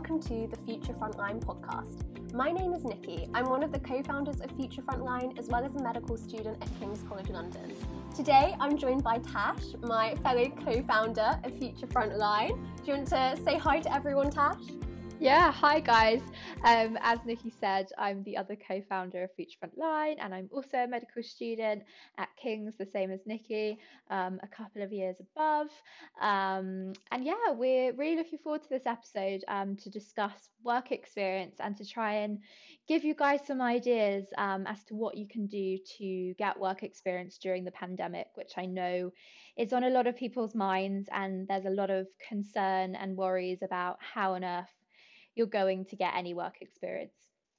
welcome to the Future Frontline podcast. My name is Nikki. I'm one of the co-founders of Future Frontline, as well as a medical student at King's College London. Today, I'm joined by Tash, my fellow co-founder of Future Frontline. Do you want to say hi to everyone, Tash? Yeah, hi guys. As Nikki said, I'm the other co-founder of Future Frontline, and I'm also a medical student at King's, the same as Nikki, a couple of years above. And yeah, we're really looking forward to this episode to discuss work experience and to try and give you guys some ideas as to what you can do to get work experience during the pandemic, which I know is on a lot of people's minds, and there's a lot of concern and worries about how on earth you're going to get any work experience.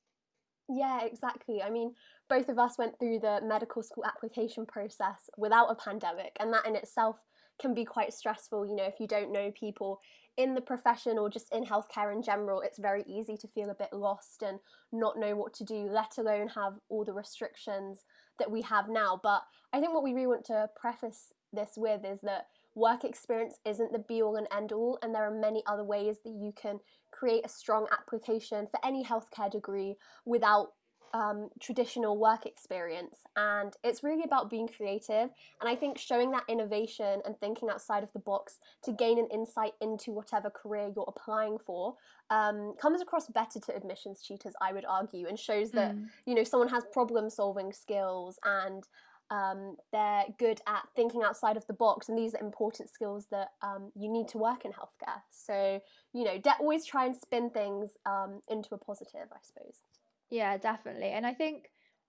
Yeah, exactly. I mean, both of us went through the medical school application process without a pandemic, and that in itself can be quite stressful. You know, if you don't know people in the profession or just in healthcare in general, it's very easy to feel a bit lost and not know what to do, let alone have all the restrictions that we have now. But I think what we really want to preface this with is that work experience isn't the be all and end all, and there are many other ways that you can create a strong application for any healthcare degree without traditional work experience. And it's really about being creative, and I think showing that innovation and thinking outside of the box to gain an insight into whatever career you're applying for comes across better to admissions tutors, I would argue, and shows that you know, someone has problem solving skills and they're good at thinking outside of the box, and these are important skills that you need to work in healthcare. So, you know, always try and spin things into a positive, I suppose. Yeah, definitely. And I think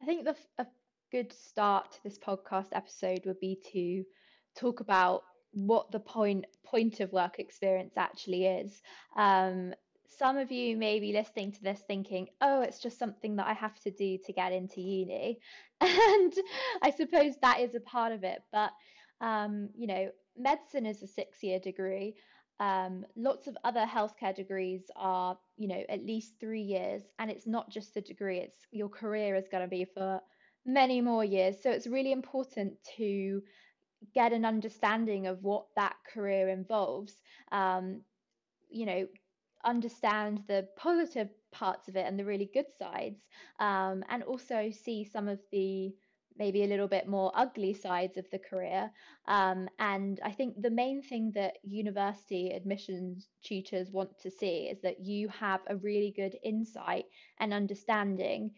a good start to this podcast episode would be to talk about what the point of work experience actually is. Some of you may be listening to this thinking, oh, it's just something that I have to do to get into uni. And I suppose that is a part of it. But, you know, medicine is a 6-year degree. Lots of other healthcare degrees are, you know, at least 3 years. And it's not just the degree, it's your career is going to be for many more years. So it's really important to get an understanding of what that career involves. You know, understand the positive parts of it and the really good sides, and also see some of the maybe a little bit more ugly sides of the career. And I think the main thing that university admissions tutors want to see is that you have a really good insight and understanding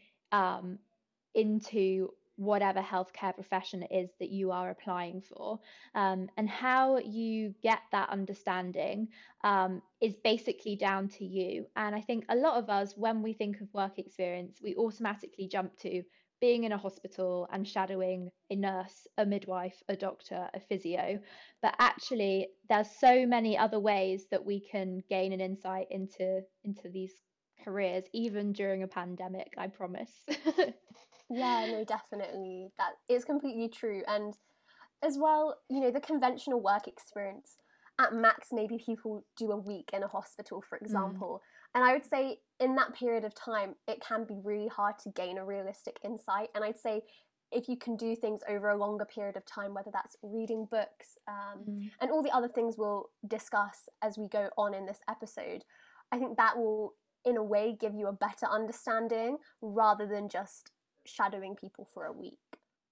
into whatever healthcare profession it is that you are applying for. And how you get that understanding is basically down to you. And I think a lot of us, when we think of work experience, we automatically jump to being in a hospital and shadowing a nurse, a midwife, a doctor, a physio. But actually, there's so many other ways that we can gain an insight into these careers, even during a pandemic, I promise. Yeah, no, definitely. That is completely true. And as well, you know, the conventional work experience, at max, maybe people do a week in a hospital, for example. And I would say in that period of time, it can be really hard to gain a realistic insight. And I'd say if you can do things over a longer period of time, whether that's reading books and all the other things we'll discuss as we go on in this episode, I think that will, in a way, give you a better understanding rather than just shadowing people for a week.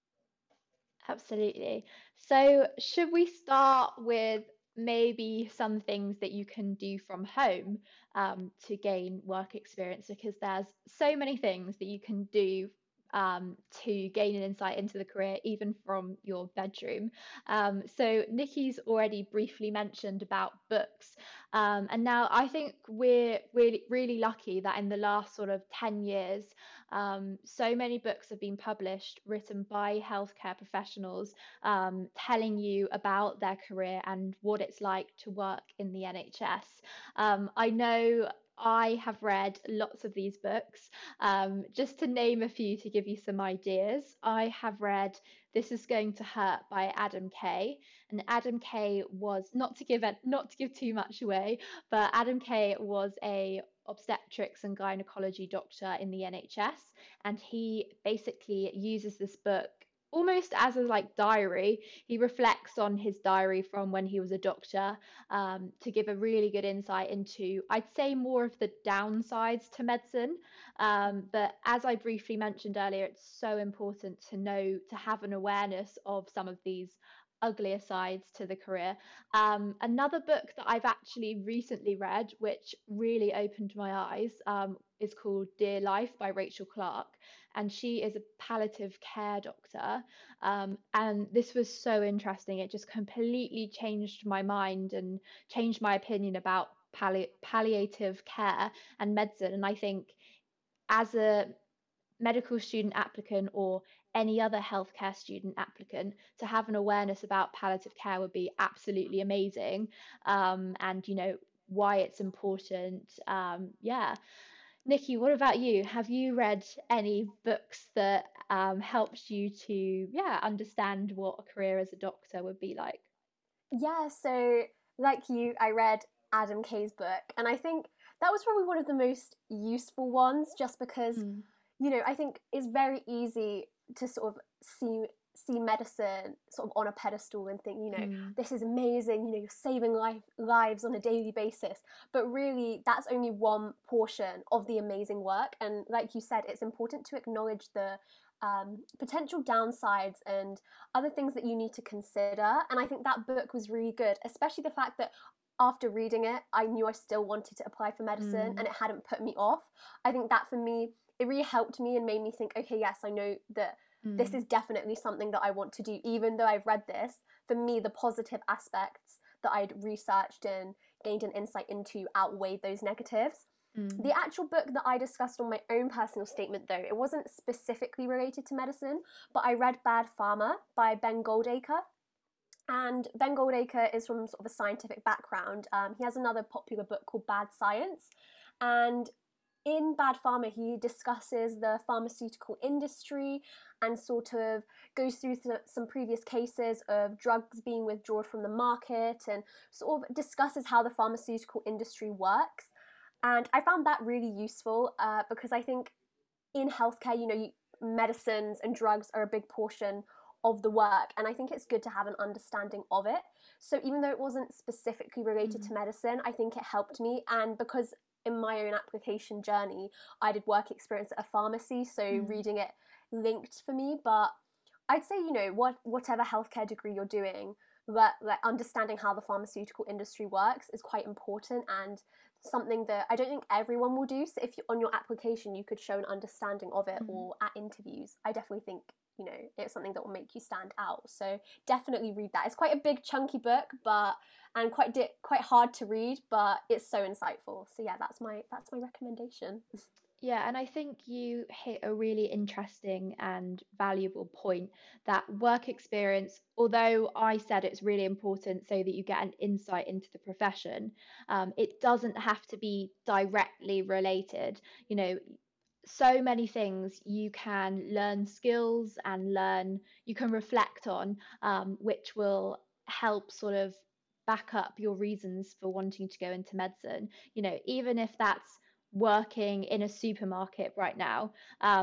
Absolutely. So, should we start with maybe some things that you can do from home to gain work experience? Because there's so many things that you can do to gain an insight into the career, even from your bedroom. So Nikki's already briefly mentioned about books. And now I think we're really lucky that in the last sort of 10 years, so many books have been published, written by healthcare professionals, telling you about their career and what it's like to work in the NHS. I know I have read lots of these books. Just to name a few to give you some ideas, I have read This Is Going to Hurt by Adam Kay. And Adam Kay was, not to give too much away, but Adam Kay was a obstetrics and gynecology doctor in the NHS, and he basically uses this book almost as a like diary. He reflects on his diary from when he was a doctor, to give a really good insight into, I'd say, more of the downsides to medicine. But as I briefly mentioned earlier, it's so important to know, to have an awareness of some of these uglier sides to the career. Another book that I've actually recently read, which really opened my eyes, is called Dear Life by Rachel Clark, and she is a palliative care doctor. And this was so interesting. It just completely changed my mind and changed my opinion about palliative care and medicine. And I think as a medical student applicant or any other healthcare student applicant, to have an awareness about palliative care would be absolutely amazing. And why it's important. Yeah. Nikki, what about you? Have you read any books that helped you to, understand what a career as a doctor would be like? Yeah, so like you, I read Adam Kay's book, and I think that was probably one of the most useful ones, just because, Mm, I think it's very easy to sort of see medicine sort of on a pedestal and think, mm, this is amazing, you're saving lives on a daily basis. But really, that's only one portion of the amazing work. And like you said, it's important to acknowledge the potential downsides and other things that you need to consider. And I think that book was really good, especially the fact that after reading it, I knew I still wanted to apply for medicine and mm, it hadn't put me off. I think that for me, it really helped me and made me think, okay, yes, I know that this mm, is definitely something that I want to do, even though I've read this. For me, the positive aspects that I'd researched and gained an insight into outweighed those negatives. mm, The actual book that I discussed on my own personal statement, though, it wasn't specifically related to medicine, but I read Bad Pharma by Ben Goldacre. And Ben Goldacre is from sort of a scientific background. He has another popular book called Bad Science. And in Bad Pharma, he discusses the pharmaceutical industry and sort of goes through some previous cases of drugs being withdrawn from the market and sort of discusses how the pharmaceutical industry works. And I found that really useful because I think in healthcare, medicines and drugs are a big portion of the work, and I think it's good to have an understanding of it. So even though it wasn't specifically related mm, to medicine, I think it helped me. And because in my own application journey, I did work experience at a pharmacy, so mm, reading it linked for me. But I'd say, whatever healthcare degree you're doing, like understanding how the pharmaceutical industry works is quite important, and something that I don't think everyone will do. So if you, on your application you could show an understanding of it, mm. or at interviews, I definitely think it's something that will make you stand out. So definitely read that. It's quite a big chunky book, but and quite hard to read, but it's so insightful. So yeah, that's my recommendation. Yeah, and I think you hit a really interesting and valuable point, that work experience, although I said it's really important so that you get an insight into the profession, it doesn't have to be directly related. You know, so many things you can learn, skills and you can reflect on, which will help sort of back up your reasons for wanting to go into medicine. Even if that's working in a supermarket right now,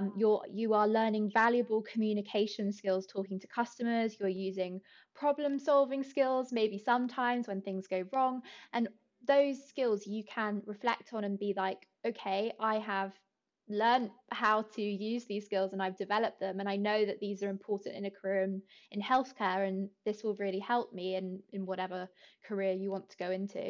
you are learning valuable communication skills, talking to customers. You're using problem solving skills, maybe sometimes when things go wrong, and those skills you can reflect on and be like, okay, I have learned how to use these skills and I've developed them, and I know that these are important in a career in healthcare, and this will really help me in whatever career you want to go into.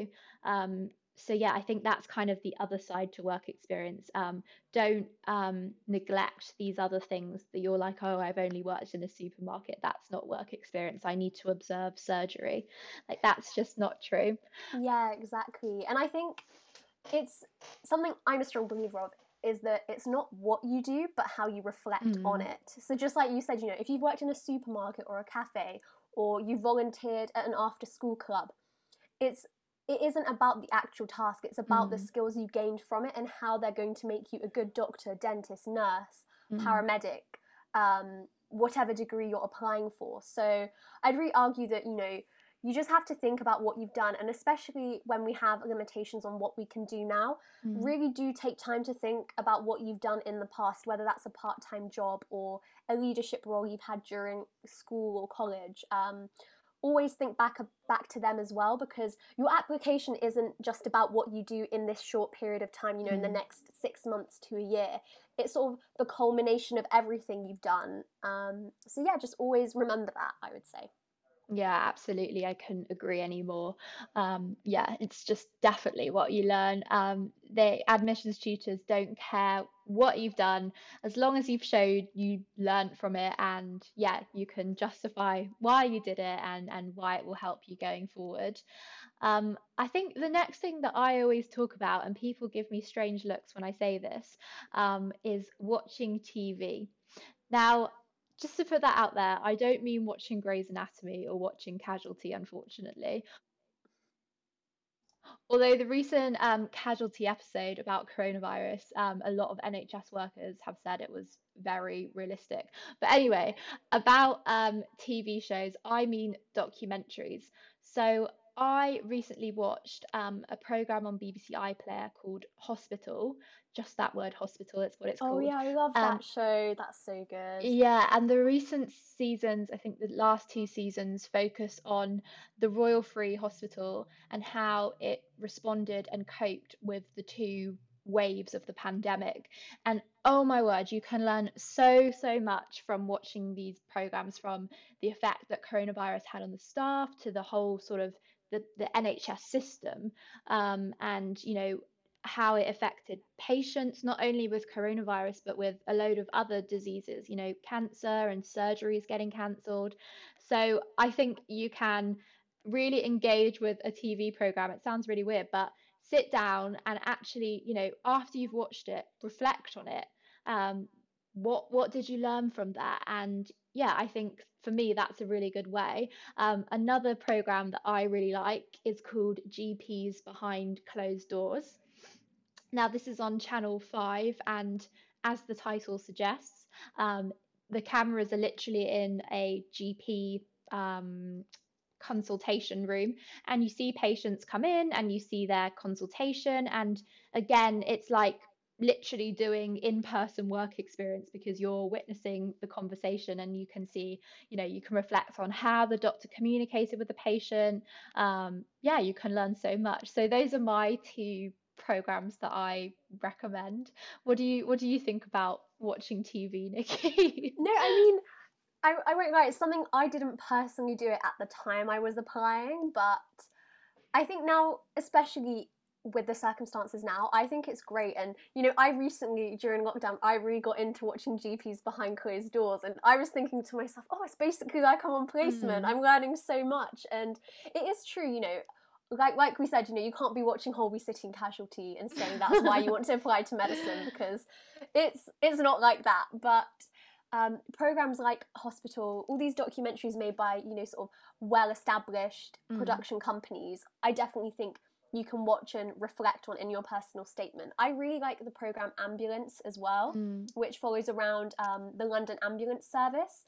So yeah, I think that's kind of the other side to work experience. Don't neglect these other things that you're like, oh, I've only worked in a supermarket. That's not work experience. I need to observe surgery. Like, that's just not true. Yeah, exactly. And I think it's something I'm a strong believer of, is that it's not what you do, but how you reflect on Mm, it. So just like you said, if you've worked in a supermarket or a cafe, or you volunteered at an after school club, it's it isn't about the actual task, it's about the mm, skills you gained from it and how they're going to make you a good doctor, dentist, nurse, mm, paramedic, whatever degree you're applying for. So I'd really argue that you just have to think about what you've done, and especially when we have limitations on what we can do now, really do take time to think about what you've done in the past, whether that's a part-time job or a leadership role you've had during school or college. Always think back to them as well, because your application isn't just about what you do in this short period of time, in the next 6 months to a year. It's sort of the culmination of everything you've done. So yeah, just always remember that, I would say. Yeah, absolutely. I couldn't agree anymore. Yeah, it's just definitely what you learn. The admissions tutors don't care what you've done, as long as you've showed you learned from it, and yeah, you can justify why you did it and why it will help you going forward. I think the next thing that I always talk about, and people give me strange looks when I say this, is watching TV. Now, just to put that out there, I don't mean watching Grey's Anatomy or watching Casualty, unfortunately. Although the recent Casualty episode about coronavirus, a lot of NHS workers have said it was very realistic. But anyway, about TV shows, I mean documentaries. So I recently watched a program on BBC iPlayer called Hospital. Just that word, hospital, it's what it's Oh called. yeah, I love Um, that show. That's so good. Yeah, and the recent seasons, I think the last two seasons, focus on the Royal Free Hospital and how it responded and coped with the two waves of the pandemic. And oh my word, you can learn so, so much from watching these programs, from the effect that coronavirus had on the staff to the whole sort of the NHS system. And how it affected patients, not only with coronavirus, but with a load of other diseases, cancer and surgeries getting cancelled. So I think you can really engage with a TV program. It sounds really weird, but sit down and actually, after you've watched it, reflect on it. Um, what did you learn from that? And yeah, I think for me that's a really good way. Another program that I really like is called GPs Behind Closed Doors. Now, this is on Channel 5, and as the title suggests, um, the cameras are literally in a GP consultation room, and you see patients come in and you see their consultation. And again, it's like literally doing in-person work experience, because you're witnessing the conversation and you can see, you can reflect on how the doctor communicated with the patient. Yeah, you can learn so much. So those are my two programs that I recommend. What do you think about watching TV, Nikki? No, I mean, I won't lie, it's something I didn't personally do it at the time I was applying, but I think now, especially with the circumstances now, I think it's great. And I recently, during lockdown, I really got into watching GPs behind closed doors, and I was thinking to myself, oh, it's basically like I'm on placement. Mm, I'm learning so much. And it is true, like we said, you can't be watching Holby City and Casualty and saying that's why you want to apply to medicine, because it's not like that. But programs like Hospital, all these documentaries made by sort of well-established mm, production companies, I definitely think you can watch and reflect on in your personal statement. I really like the program Ambulance as well, mm, which follows around the London Ambulance Service,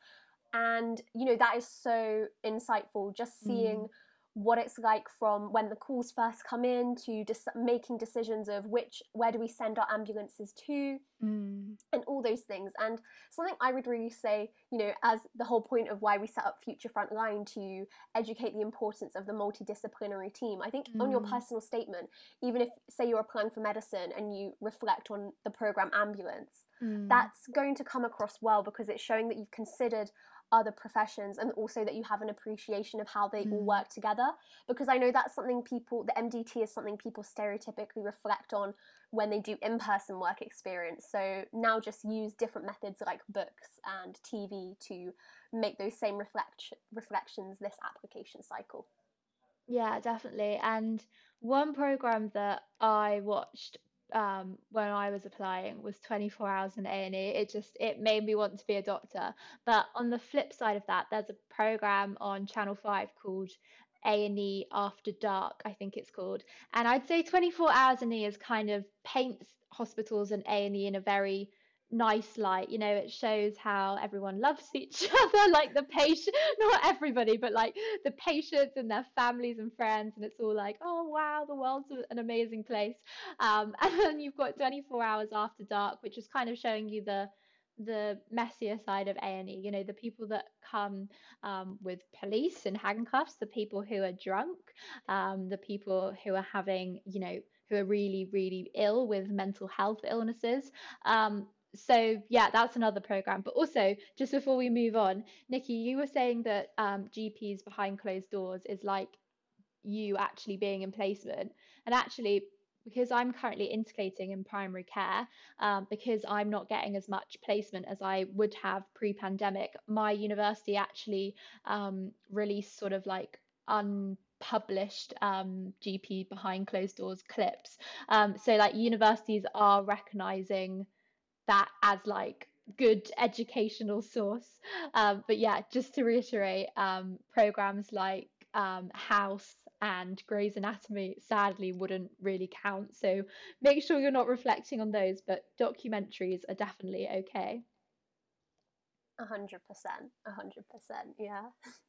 and that is so insightful, just seeing mm, what it's like from when the calls first come in to making decisions of where do we send our ambulances to, mm, and all those things. And something I would really say, as the whole point of why we set up Future Frontline, to educate the importance of the multidisciplinary team. I think on your mm, personal statement, even if, say, you're applying for medicine and you reflect on the program Ambulance, mm, that's going to come across well, because it's showing that you've considered other professions, and also that you have an appreciation of how they all mm. work together. Because I know that's something the MDT is something people stereotypically reflect on when they do in-person work experience. So now just use different methods like books and TV to make those same reflections this application cycle. Yeah, definitely. And one program that I watched when I was applying was 24 Hours in A&E. It made me want to be a doctor. But on the flip side of that, there's a program on Channel 5 called A&E After Dark, I think it's called. And I'd say 24 Hours in E is kind of paints hospitals and A&E in a very nice light. It shows how everyone loves each other, like the patient, not everybody, but like the patients and their families and friends, and it's all like, oh wow, the world's an amazing place. And then you've got 24 hours after dark, which is kind of showing you the messier side of A&E, the people that come with police and handcuffs, the people who are drunk, the people who are having, who are really, really ill with mental health illnesses. So yeah, that's another program. But also, just before we move on, Nikki, you were saying that GPs behind closed doors is like you actually being in placement. And actually, because I'm currently integrating in primary care, because I'm not getting as much placement as I would have pre-pandemic, my university actually released sort of like unpublished GP behind closed doors clips. So like universities are recognizing that as like good educational source. But yeah, just to reiterate, programs like House and Grey's Anatomy sadly wouldn't really count. So make sure you're not reflecting on those, but documentaries are definitely okay. 100%, 100%, yeah.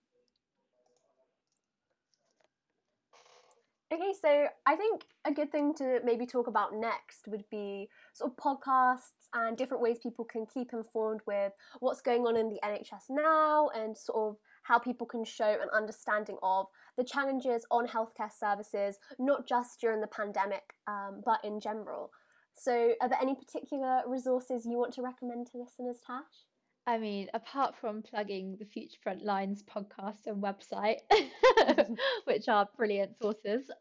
Okay, so I think a good thing to maybe talk about next would be sort of podcasts and different ways people can keep informed with what's going on in the NHS now, and sort of how people can show an understanding of the challenges on healthcare services, not just during the pandemic, but in general. So, are there any particular resources you want to recommend to listeners, Tash? I mean, apart from plugging the Future Frontlines podcast and website, which are brilliant sources,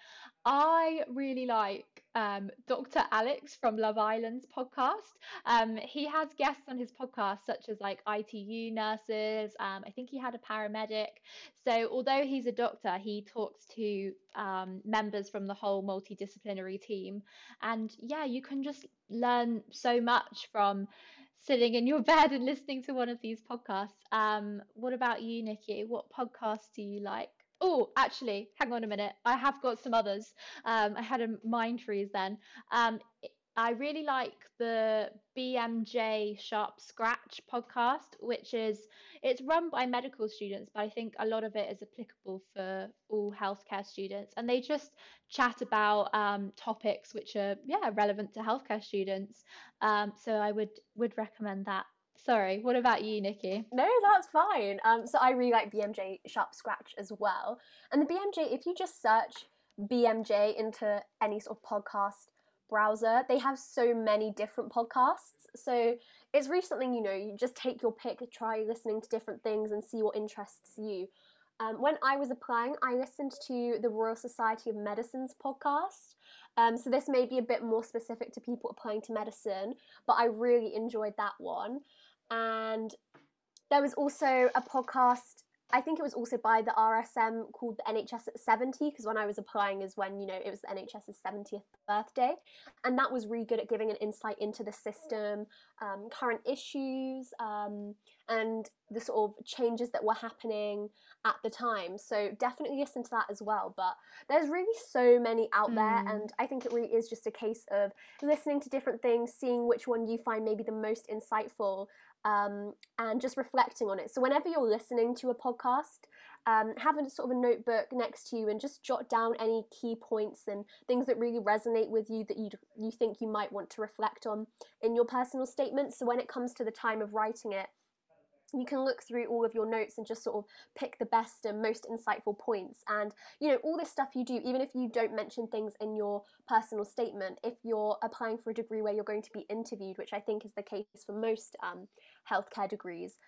I really like Dr. Alex from Love Island's podcast. He has guests on his podcast, such as like ITU nurses. I think he had a paramedic. So, although he's a doctor, he talks to members from the whole multidisciplinary team. And yeah, you can just learn so much from sitting in your bed and listening to one of these podcasts. What about you, Nikki? What podcasts do you like? Oh, actually, hang on a minute. I have got some others. I had a mind freeze then. Um, I really like the BMJ Sharp Scratch podcast, which is it's run by medical students, but I think a lot of it is applicable for all healthcare students, and they just chat about topics which are relevant to healthcare students. So I would recommend that. Sorry, what about you, Nikki? No, that's fine. So I really like BMJ Sharp Scratch as well. And the BMJ, if you just search BMJ into any sort of podcast browser, they have so many different podcasts. So it's really something, you just take your pick, try listening to different things and see what interests you. When I was applying, I listened to the Royal Society of Medicine's podcast. So this may be a bit more specific to people applying to medicine, but I really enjoyed that one. And there was also a podcast, I think it was also by the RSM, called the NHS at 70, because when I was applying is when, it was the NHS's 70th birthday. And that was really good at giving an insight into the system, current issues, and the sort of changes that were happening at the time. So definitely listen to that as well. But there's really so many out there, Mm. and I think it really is just a case of listening to different things, seeing which one you find maybe the most insightful, and just reflecting on it. So whenever you're listening to a podcast, have a sort of a notebook next to you and just jot down any key points and things that really resonate with you that you think you might want to reflect on in your personal statement. So when it comes to the time of writing it, you can look through all of your notes and just sort of pick the best and most insightful points. And all this stuff you do, even if you don't mention things in your personal statement, if you're applying for a degree where you're going to be interviewed, which I think is the case for most healthcare degrees,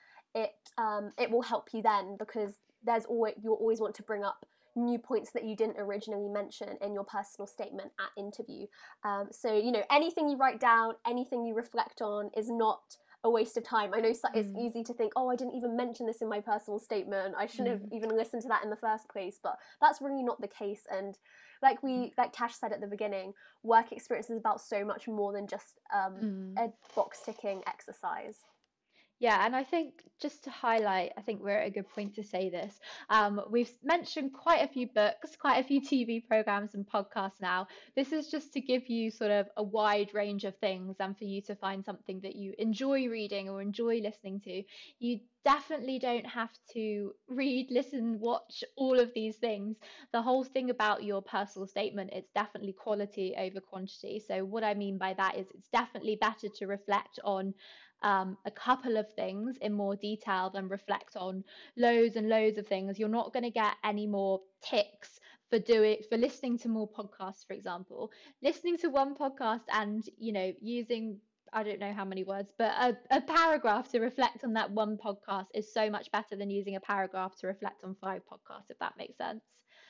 it will help you then, because you'll always want to bring up new points that you didn't originally mention in your personal statement at interview. So anything you write down, anything you reflect on is not a waste of time. I know it's Mm. easy to think, oh, I didn't even mention this in my personal statement, I shouldn't have Mm. even listened to that in the first place, but that's really not the case. And like Tash said at the beginning, work experience is about so much more than just Mm. a box ticking exercise. Yeah, and I think just to highlight, I think we're at a good point to say this. We've mentioned quite a few books, quite a few TV programs and podcasts now. This is just to give you sort of a wide range of things and for you to find something that you enjoy reading or enjoy listening to. You definitely don't have to read, listen, watch all of these things. The whole thing about your personal statement, it's definitely quality over quantity. So what I mean by that is it's definitely better to reflect on a couple of things in more detail than reflect on loads and loads of things. You're not going to get any more ticks for listening to more podcasts, for example. Listening to one podcast and, using I don't know how many words, but a paragraph to reflect on that one podcast is so much better than using a paragraph to reflect on 5 podcasts, if that makes sense.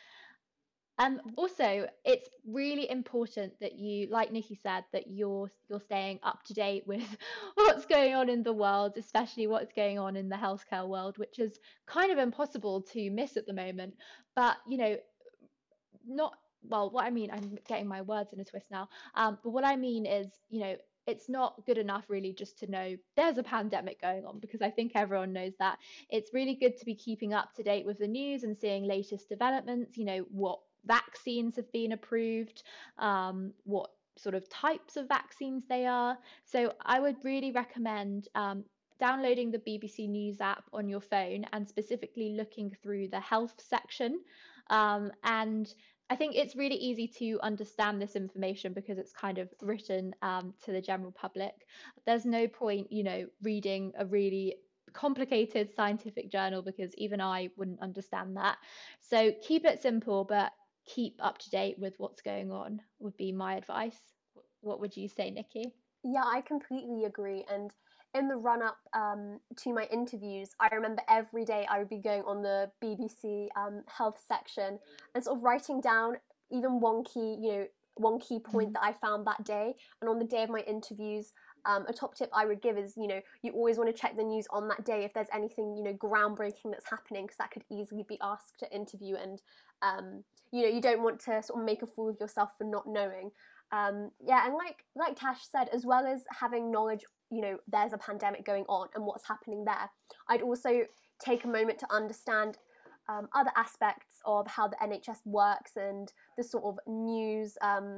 Also, it's really important that you, like Nikki said, that you're staying up to date with what's going on in the world, especially what's going on in the healthcare world, which is kind of impossible to miss at the moment. But not well. What I mean, I'm getting my words in a twist now. But what I mean is, it's not good enough really just to know there's a pandemic going on because I think everyone knows that. It's really good to be keeping up to date with the news and seeing latest developments, what vaccines have been approved, what sort of types of vaccines they are. So I would really recommend downloading the BBC News app on your phone and specifically looking through the health section. And I think it's really easy to understand this information because it's kind of written to the general public. There's no point, reading a really complicated scientific journal because even I wouldn't understand that. So keep it simple, but keep up to date with what's going on would be my advice. What would you say, Nikki? Yeah, I completely agree. And in the run up to my interviews, I remember every day I would be going on the BBC health section and sort of writing down even one key point Mm. that I found that day. And on the day of my interviews, a top tip I would give is, you always want to check the news on that day if there's anything, groundbreaking that's happening, because that could easily be asked at interview. And, you don't want to sort of make a fool of yourself for not knowing. Yeah, and like Tash said, as well as having knowledge, there's a pandemic going on and what's happening there, I'd also take a moment to understand other aspects of how the NHS works and the sort of news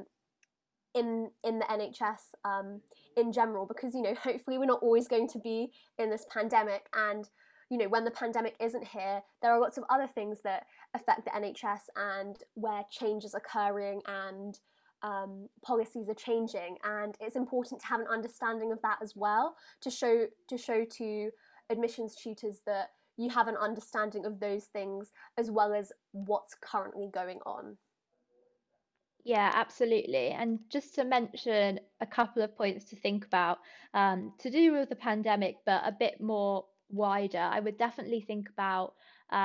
in the NHS in general, because hopefully we're not always going to be in this pandemic, and when the pandemic isn't here, there are lots of other things that affect the NHS and where change is occurring and policies are changing, and it's important to have an understanding of that as well, to show to admissions tutors that you have an understanding of those things as well as what's currently going on. Yeah, absolutely. And just to mention a couple of points to think about to do with the pandemic, but a bit more wider, I would definitely think about,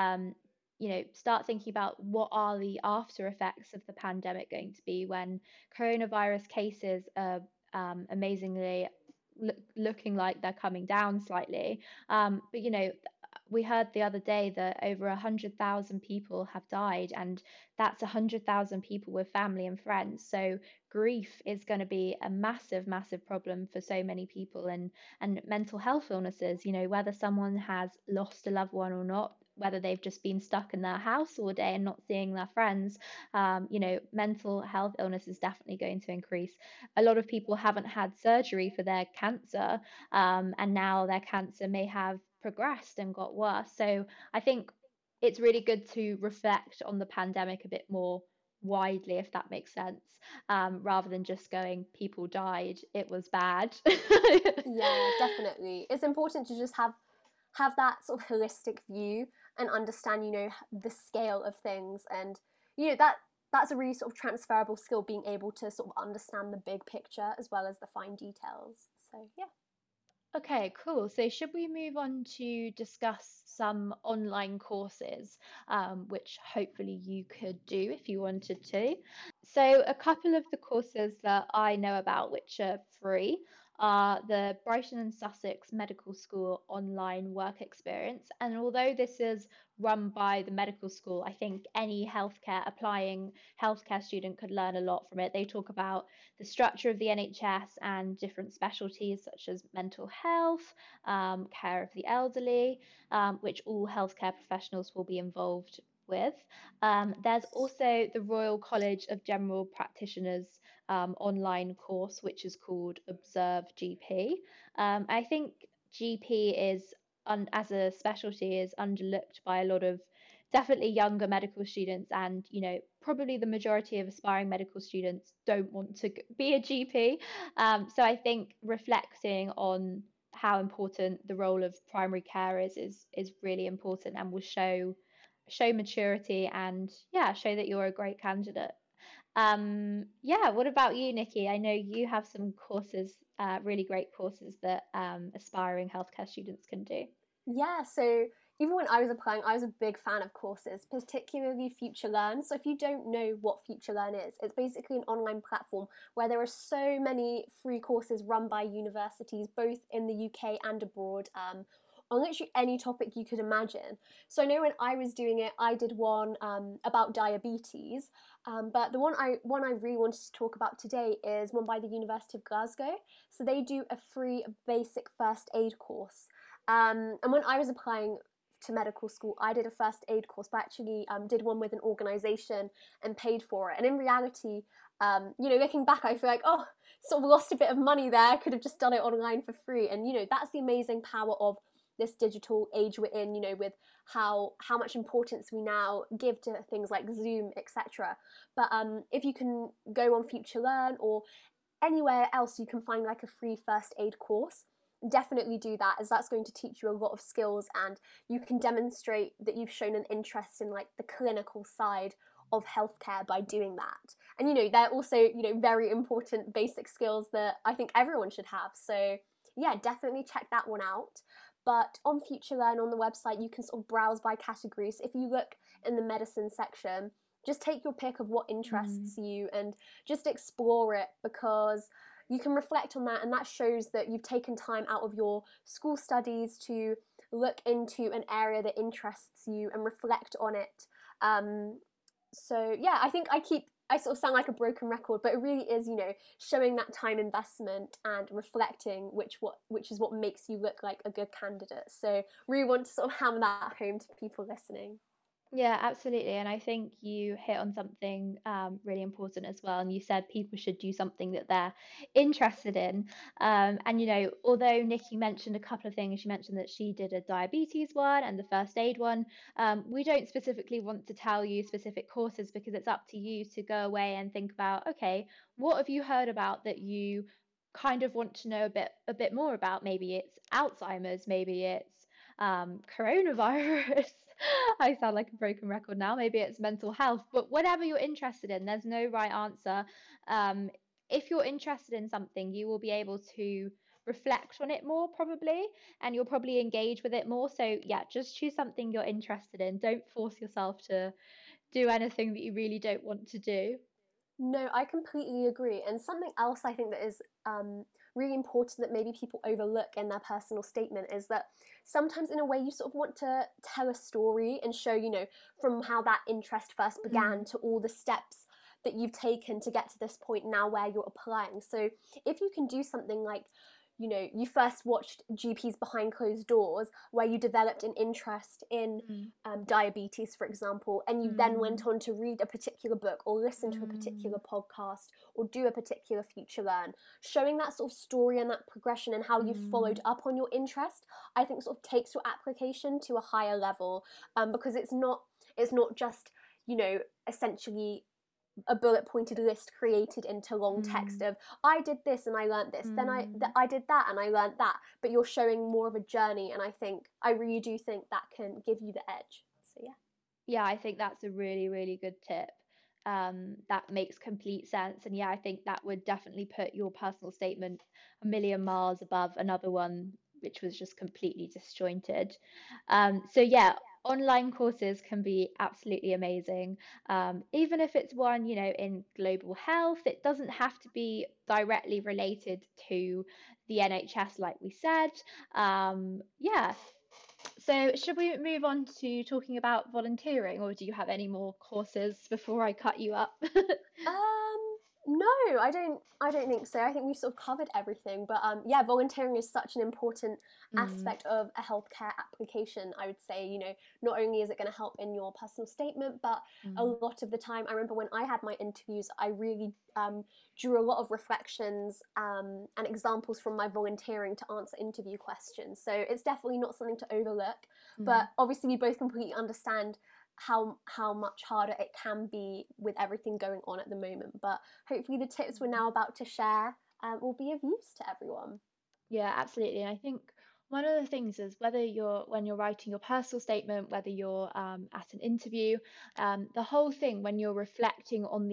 start thinking about what are the after effects of the pandemic going to be when coronavirus cases are amazingly looking like they're coming down slightly. But we heard the other day that over 100,000 people have died, and that's 100,000 people with family and friends. So grief is going to be a massive, massive problem for so many people, and mental health illnesses. Whether someone has lost a loved one or not, whether they've just been stuck in their house all day and not seeing their friends, mental health illness is definitely going to increase. A lot of people haven't had surgery for their cancer, and now their cancer may have progressed and got worse. So I think it's really good to reflect on the pandemic a bit more widely, if that makes sense, rather than just going, people died, it was bad. Yeah, definitely. It's important to just have that sort of holistic view and understand, the scale of things, and that's a really sort of transferable skill, being able to sort of understand the big picture as well as the fine details. So yeah. Okay, cool. So, should we move on to discuss some online courses, which hopefully you could do if you wanted to? So, a couple of the courses that I know about which are free are the Brighton and Sussex Medical School online work experience. And although this is run by the medical school, I think any applying healthcare student could learn a lot from it. They talk about the structure of the NHS and different specialties such as mental health, care of the elderly, which all healthcare professionals will be involved with. There's also the Royal College of General Practitioners online course, which is called Observe GP. I think GP as a specialty, is underlooked by a lot of definitely younger medical students, and probably the majority of aspiring medical students don't want to be a GP. So I think reflecting on how important the role of primary care is really important, and will show maturity, and yeah, show that you're a great candidate. Yeah, what about you, Nikki? I know you have some courses, really great courses that aspiring healthcare students can do. Yeah, so even when I was applying, I was a big fan of courses, particularly FutureLearn. So if you don't know what FutureLearn is, it's basically an online platform where there are so many free courses run by universities, both in the UK and abroad, on literally any topic you could imagine. So I know when I was doing it, I did one about diabetes, but the one I really wanted to talk about today is one by the University of Glasgow. So they do a free basic first aid course. And when I was applying to medical school, I did a first aid course, but actually did one with an organisation and paid for it. And in reality, looking back, I feel like, oh, sort of lost a bit of money there. I could have just done it online for free. And, that's the amazing power of this digital age we're in, with how much importance we now give to things like Zoom, etc. But if you can go on FutureLearn or anywhere else you can find like a free first aid course, definitely do that, as that's going to teach you a lot of skills, and you can demonstrate that you've shown an interest in like the clinical side of healthcare by doing that. And they're also very important basic skills that I think everyone should have. So yeah, definitely check that one out. But on FutureLearn, on the website, you can sort of browse by categories. If you look in the medicine section, just take your pick of what interests you and just explore it, because you can reflect on that, and that shows that you've taken time out of your school studies to look into an area that interests you and reflect on it. So yeah, I think I sort of sound like a broken record, but it really is, showing that time investment and reflecting, which is what makes you look like a good candidate. So really want to sort of hammer that home to people listening. Yeah, absolutely. And I think you hit on something really important as well. And you said people should do something that they're interested in. And, although Nikki mentioned a couple of things, she mentioned that she did a diabetes one and the first aid one. We don't specifically want to tell you specific courses, because it's up to you to go away and think about, okay, what have you heard about that you kind of want to know a bit more about? Maybe it's Alzheimer's, maybe it's coronavirus. I sound like a broken record now. Maybe it's mental health, but whatever you're interested in, there's no right answer. Um, if you're interested in something, you will be able to reflect on it more probably, and you'll probably engage with it more. So yeah, just choose something you're interested in. Don't force yourself to do anything that you really don't want to do. No, I completely agree. And something else I think that is really important that maybe people overlook in their personal statement is that sometimes, in a way, you sort of want to tell a story and show, from how that interest first began to all the steps that you've taken to get to this point now where you're applying. So if you can do something like, you first watched GPs Behind Closed Doors, where you developed an interest in diabetes, for example, and you then went on to read a particular book or listen to a particular podcast or do a particular FutureLearn, showing that sort of story and that progression and how you've followed up on your interest, I think sort of takes your application to a higher level, because it's not just, essentially a bullet pointed list created into long text of I did this and I learnt this, then I did that and I learnt that, but you're showing more of a journey, and I really do think that can give you the edge. So Yeah, I think that's a really, really good tip. That makes complete sense. And yeah, I think that would definitely put your personal statement a million miles above another one which was just completely disjointed. So yeah, online courses can be absolutely amazing. Even if it's one, in global health, it doesn't have to be directly related to the NHS, like we said. Yeah. So should we move on to talking about volunteering, or do you have any more courses before I cut you up? No, I don't think so. I think we've sort of covered everything. But yeah, volunteering is such an important Mm, aspect of a healthcare application. I would say, not only is it going to help in your personal statement, but a mm, lot of the time, I remember when I had my interviews, I really drew a lot of reflections and examples from my volunteering to answer interview questions. So it's definitely not something to overlook. But mm. obviously, we both completely understand how much harder it can be with everything going on at the moment. But hopefully, the tips we're now about to share will be of use to everyone. Yeah, absolutely. And I think one of the things is whether when you're writing your personal statement, whether you're at an interview, the whole thing when you're reflecting on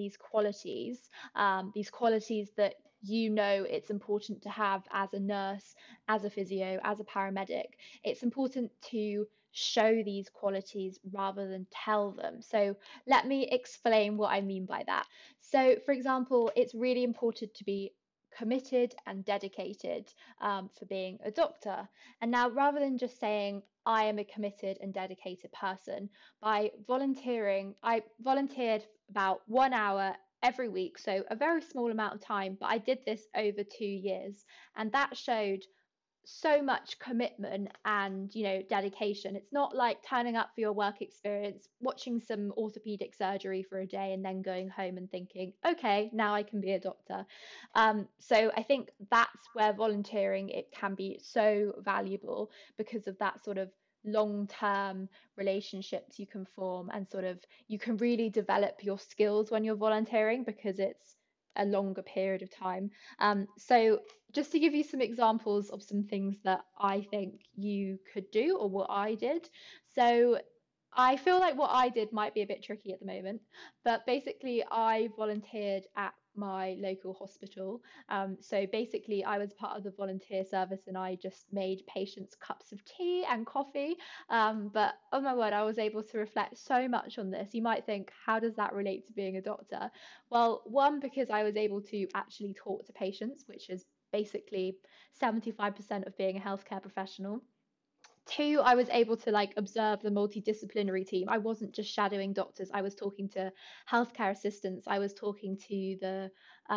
these qualities that it's important to have as a nurse, as a physio, as a paramedic, it's important to show these qualities rather than tell them. So let me explain what I mean by that. So, for example, it's really important to be committed and dedicated for being a doctor. And now, rather than just saying, I am a committed and dedicated person, by volunteering, I volunteered about 1 hour every week, so a very small amount of time, but I did this over 2 years. And that showed so much commitment and dedication. It's not like turning up for your work experience, watching some orthopedic surgery for a day and then going home and thinking, okay, now I can be a doctor. So I think that's where volunteering, it can be so valuable because of that sort of long-term relationships you can form, and sort of you can really develop your skills when you're volunteering because it's a longer period of time. So just to give you some examples of some things that I think you could do, or what I did. So I feel like what I did might be a bit tricky at the moment, but basically, I volunteered at my local hospital. So basically, I was part of the volunteer service and I just made patients cups of tea and coffee. But oh my word, I was able to reflect so much on this. You might think, how does that relate to being a doctor? Well, one, because I was able to actually talk to patients, which is basically 75% of being a healthcare professional. Two, I was able to like observe the multidisciplinary team. I wasn't just shadowing doctors. I was talking to healthcare assistants. I was talking to the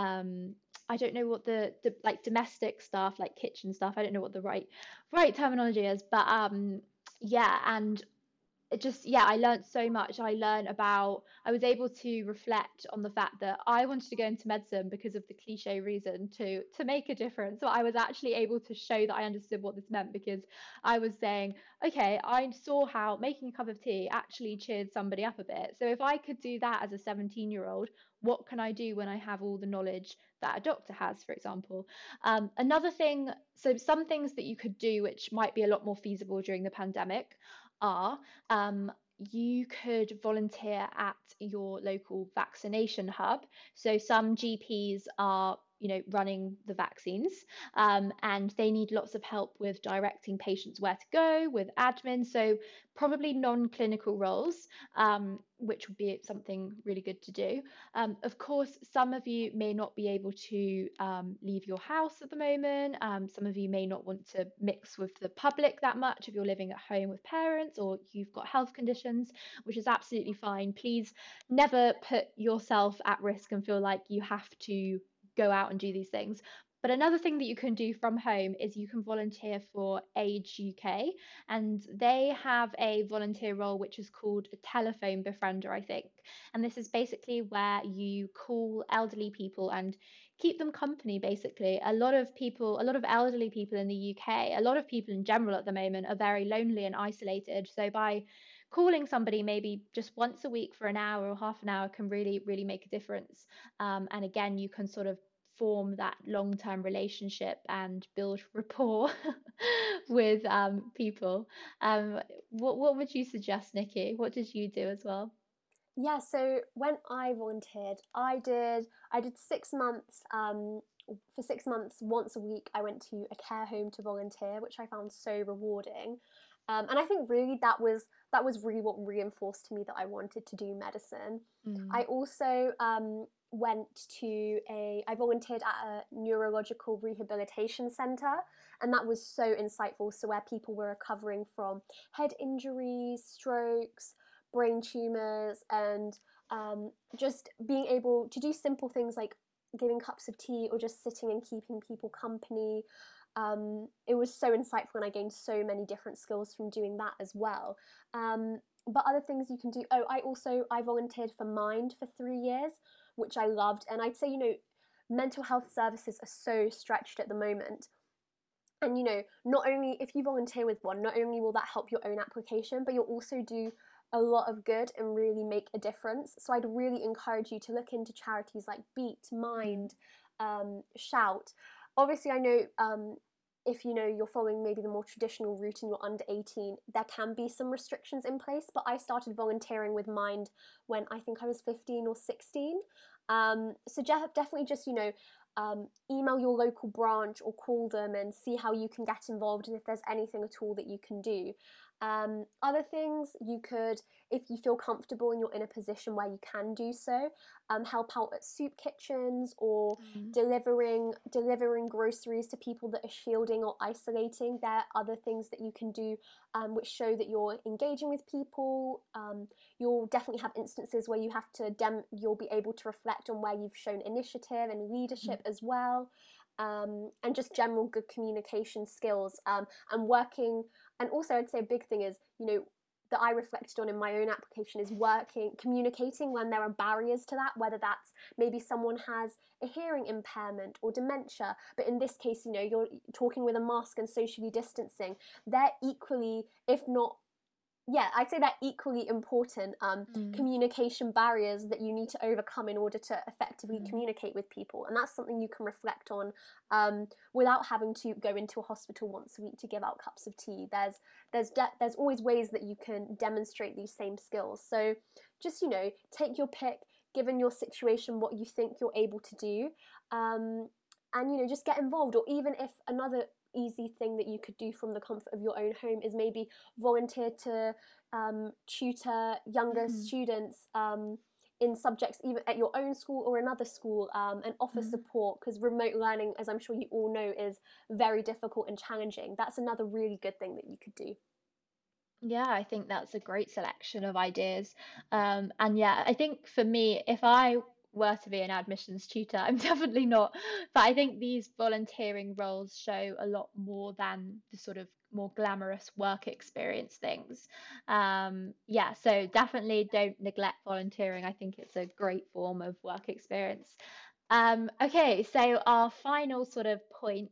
I don't know what the like domestic staff, like kitchen staff. I don't know what the right terminology is, but yeah, and it just, yeah, I learned so much. I was able to reflect on the fact that I wanted to go into medicine because of the cliche reason to make a difference. So I was actually able to show that I understood what this meant, because I was saying, okay, I saw how making a cup of tea actually cheered somebody up a bit. So if I could do that as a 17-year-old, what can I do when I have all the knowledge that a doctor has, for example? Another thing, so some things that you could do which might be a lot more feasible during the pandemic are, you could volunteer at your local vaccination hub. So some GPs are, running the vaccines, and they need lots of help with directing patients where to go, with admin. So probably non-clinical roles, which would be something really good to do. Of course, some of you may not be able to leave your house at the moment. Some of you may not want to mix with the public that much if you're living at home with parents or you've got health conditions, which is absolutely fine. Please never put yourself at risk and feel like you have to go out and do these things. But another thing that you can do from home is you can volunteer for Age UK, and they have a volunteer role which is called a telephone befriender, I think. And this is basically where you call elderly people and keep them company, basically. A lot of elderly people in the UK, a lot of people in general at the moment are very lonely and isolated. So by calling somebody maybe just once a week for an hour or half an hour can really, really make a difference. And again, you can sort of form that long-term relationship and build rapport with people. What would you suggest, Nikki? What did you do as well? Yeah, so when I volunteered, I did 6 months for 6 months, once a week, I went to a care home to volunteer, which I found so rewarding. And I think really that was really what reinforced to me that I wanted to do medicine. I Mm. also I volunteered at a neurological rehabilitation centre, and that was so insightful. So where people were recovering from head injuries, strokes, brain tumours, and just being able to do simple things like giving cups of tea or just sitting and keeping people company. It was so insightful, and I gained so many different skills from doing that as well. But other things you can do. Oh, I volunteered for Mind for 3 years, which I loved. And I'd say, mental health services are so stretched at the moment. And not only if you volunteer with one, not only will that help your own application, but you'll also do a lot of good and really make a difference. So I'd really encourage you to look into charities like Beat, Mm. Mind, Shout. Obviously, I know if you're following maybe the more traditional route and you're under 18, there can be some restrictions in place. But I started volunteering with Mind when I think I was 15 or 16. So definitely just email your local branch or call them and see how you can get involved and if there's anything at all that you can do. Other things you could, if you feel comfortable and you're in a position where you can do so, help out at soup kitchens or Mm. delivering groceries to people that are shielding or isolating. There are other things that you can do which show that you're engaging with people. You'll definitely have instances where you have to you'll be able to reflect on where you've shown initiative and leadership as well. And just general good communication skills, and working. And also I'd say a big thing is, that I reflected on in my own application is communicating when there are barriers to that, whether that's maybe someone has a hearing impairment or dementia, but in this case, you're talking with a mask and socially distancing. They're equally, if not, yeah, I'd say they're equally important Mm. communication barriers that you need to overcome in order to effectively Mm. communicate with people. And that's something you can reflect on without having to go into a hospital once a week to give out cups of tea. There's always ways that you can demonstrate these same skills. So just, take your pick, given your situation, what you think you're able to do. And, just get involved. Or even if another easy thing that you could do from the comfort of your own home is maybe volunteer to tutor younger Mm. students in subjects either at your own school or another school, and offer Mm. support, because remote learning, as I'm sure you all know, is very difficult and challenging. That's another really good thing that you could do. Yeah, I think that's a great selection of ideas. And yeah, I think for me, if I were to be an admissions tutor, I'm definitely not. But I think these volunteering roles show a lot more than the sort of more glamorous work experience things. Yeah, so definitely don't neglect volunteering. I think it's a great form of work experience. Okay, so our final sort of point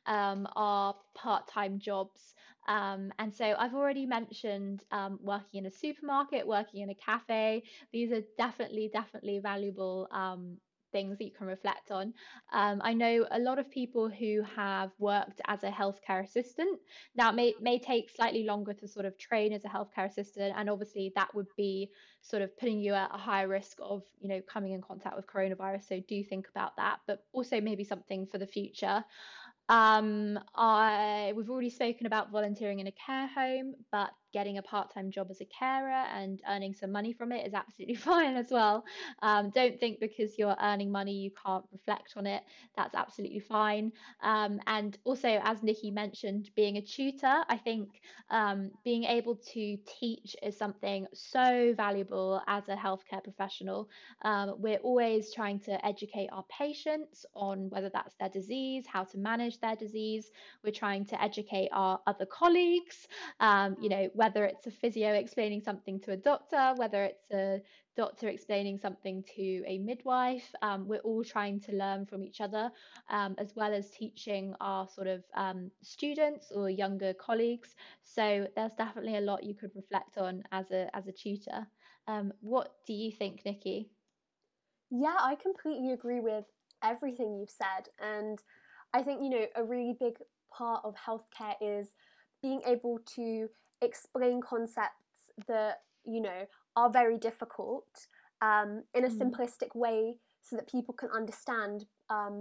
are part-time jobs. And so I've already mentioned working in a supermarket, working in a cafe. These are definitely valuable things that you can reflect on. I know a lot of people who have worked as a healthcare assistant. Now, it may take slightly longer to sort of train as a healthcare assistant, and obviously that would be sort of putting you at a higher risk of, coming in contact with coronavirus. So do think about that, but also maybe something for the future. We've already spoken about volunteering in a care home, but getting a part-time job as a carer and earning some money from it is absolutely fine as well. Don't think because you're earning money you can't reflect on it. That's absolutely fine. And also, as Nikki mentioned, being a tutor, I think being able to teach is something so valuable as a healthcare professional. We're always trying to educate our patients on whether that's their disease, how to manage their disease. We're trying to educate our other colleagues, whether it's a physio explaining something to a doctor, whether it's a doctor explaining something to a midwife. We're all trying to learn from each other, as well as teaching our sort of students or younger colleagues. So there's definitely a lot you could reflect on as a tutor. What do you think, Nikki? Yeah, I completely agree with everything you've said. And I think, a really big part of healthcare is being able to explain concepts that, are very difficult in a Mm. simplistic way so that people can understand.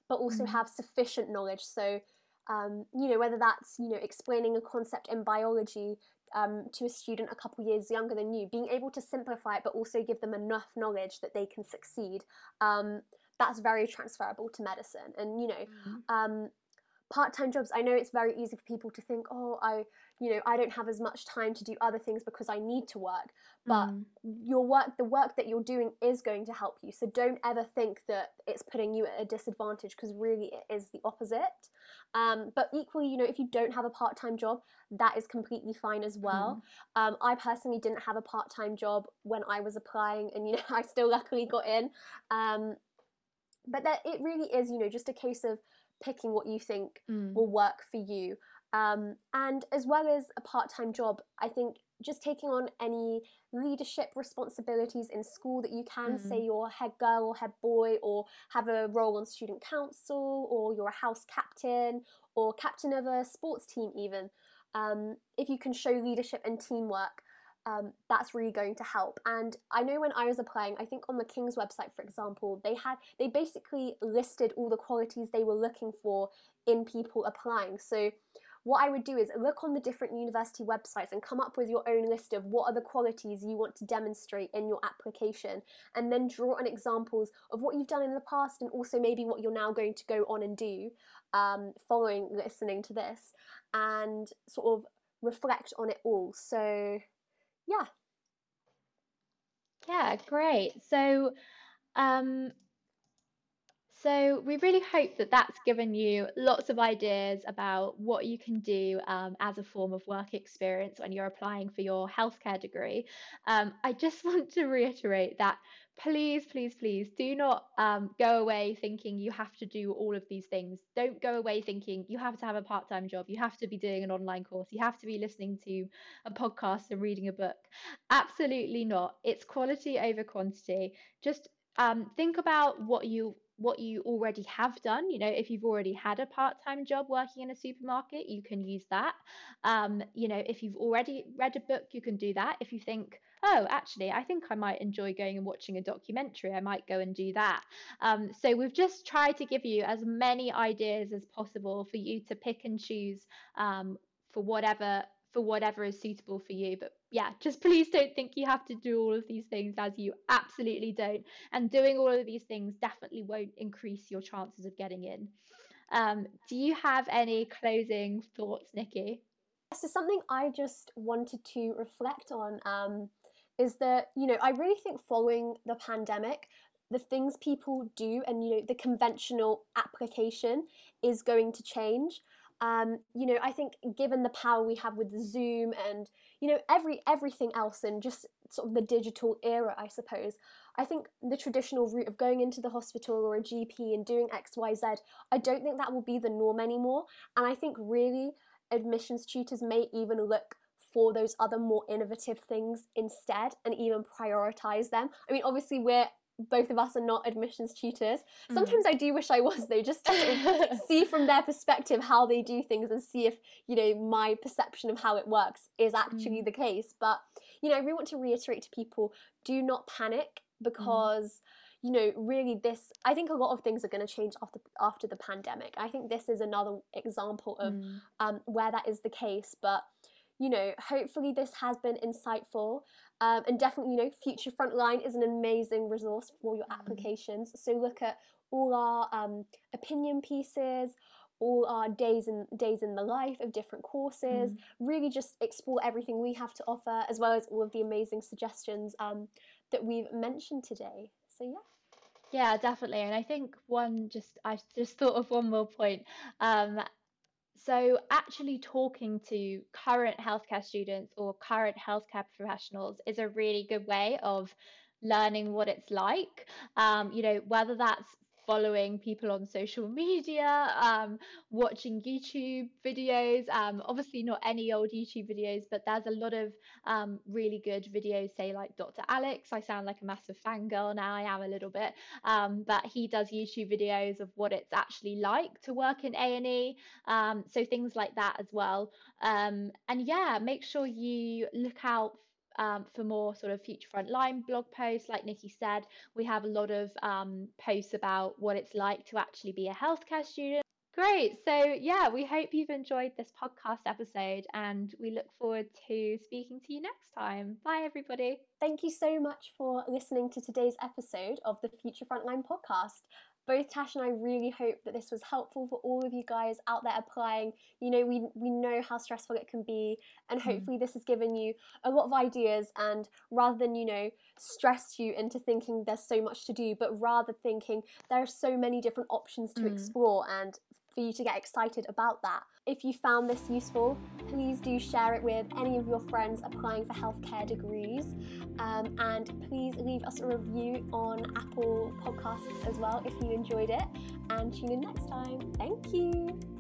but also Mm. have sufficient knowledge. So, whether that's, explaining a concept in biology to a student a couple years younger than you, being able to simplify it, but also give them enough knowledge that they can succeed. That's very transferable to medicine. And, Mm. part-time jobs, I know it's very easy for people to think, oh, I don't have as much time to do other things because I need to work. But Mm. the work that you're doing is going to help you. So don't ever think that it's putting you at a disadvantage, because really it is the opposite. But equally, if you don't have a part-time job, that is completely fine as well. Mm. I personally didn't have a part-time job when I was applying, and I still luckily got in. But that it really is, just a case of picking what you think Mm. will work for you. And as well as a part-time job, I think just taking on any leadership responsibilities in school that you can, say Mm. you're head girl or head boy, or have a role on student council, or you're a house captain, or captain of a sports team even. If you can show leadership and teamwork, that's really going to help. And I know when I was applying, I think on the King's website, for example, they basically listed all the qualities they were looking for in people applying. So what I would do is look on the different university websites and come up with your own list of what are the qualities you want to demonstrate in your application, and then draw on examples of what you've done in the past, and also maybe what you're now going to go on and do following listening to this, and sort of reflect on it all. So yeah. Yeah, great. Um, So we really hope that that's given you lots of ideas about what you can do as a form of work experience when you're applying for your healthcare degree. I just want to reiterate that please, please, please do not go away thinking you have to do all of these things. Don't go away thinking you have to have a part-time job, you have to be doing an online course, you have to be listening to a podcast and reading a book. Absolutely not. It's quality over quantity. Just think about what you already have done. If you've already had a part-time job working in a supermarket, you can use that. If you've already read a book, you can do that. If you think, oh, actually, I think I might enjoy going and watching a documentary, I might go and do that. So we've just tried to give you as many ideas as possible for you to pick and choose um, for whatever is suitable for you. But yeah, just please don't think you have to do all of these things, as you absolutely don't. And doing all of these things definitely won't increase your chances of getting in. Do you have any closing thoughts, Nikki? So something I just wanted to reflect on is that, I really think following the pandemic, the things people do and, the conventional application is going to change. I think given the power we have with Zoom and, everything else, and just sort of the digital era, I suppose, I think the traditional route of going into the hospital or a GP and doing XYZ, I don't think that will be the norm anymore. And I think really admissions tutors may even look for those other more innovative things instead, and even prioritize them. I mean, obviously, both of us are not admissions tutors. Mm. Sometimes I do wish I was, though, just to sort of see from their perspective how they do things, and see if, my perception of how it works is actually Mm. the case. But, I really want to reiterate to people, do not panic, Mm. because really I think a lot of things are going to change after the pandemic. I think this is another example of Mm. where that is the case. But hopefully this has been insightful, and definitely, Future Frontline is an amazing resource for your Mm. applications. So look at all our opinion pieces, all our days in the life of different courses. Mm. Really just explore everything we have to offer, as well as all of the amazing suggestions that we've mentioned today. So yeah. Yeah, definitely. And I just thought of one more point. Um, So, actually talking to current healthcare students or current healthcare professionals is a really good way of learning what it's like. Whether that's following people on social media, watching YouTube videos, obviously not any old YouTube videos, but there's a lot of really good videos, say like Dr. Alex. I sound like a massive fangirl now, I am a little bit. But he does YouTube videos of what it's actually like to work in A&E, so things like that as well. And yeah, make sure you look out for more sort of Future Frontline blog posts. Like Nikki said, we have a lot of posts about what it's like to actually be a healthcare student. Great. So yeah, we hope you've enjoyed this podcast episode, and we look forward to speaking to you next time. Bye, everybody. Thank you so much for listening to today's episode of the Future Frontline podcast. Both Tash and I really hope that this was helpful for all of you guys out there applying. You know, we know how stressful it can be, and hopefully this has given you a lot of ideas, and rather than, you know, stress you into thinking there's so much to do, but rather thinking there are so many different options to explore, and for you to get excited about that. If you found this useful, please do share it with any of your friends applying for healthcare degrees, and please leave us a review on Apple Podcasts as well if you enjoyed it, and tune in next time. Thank you.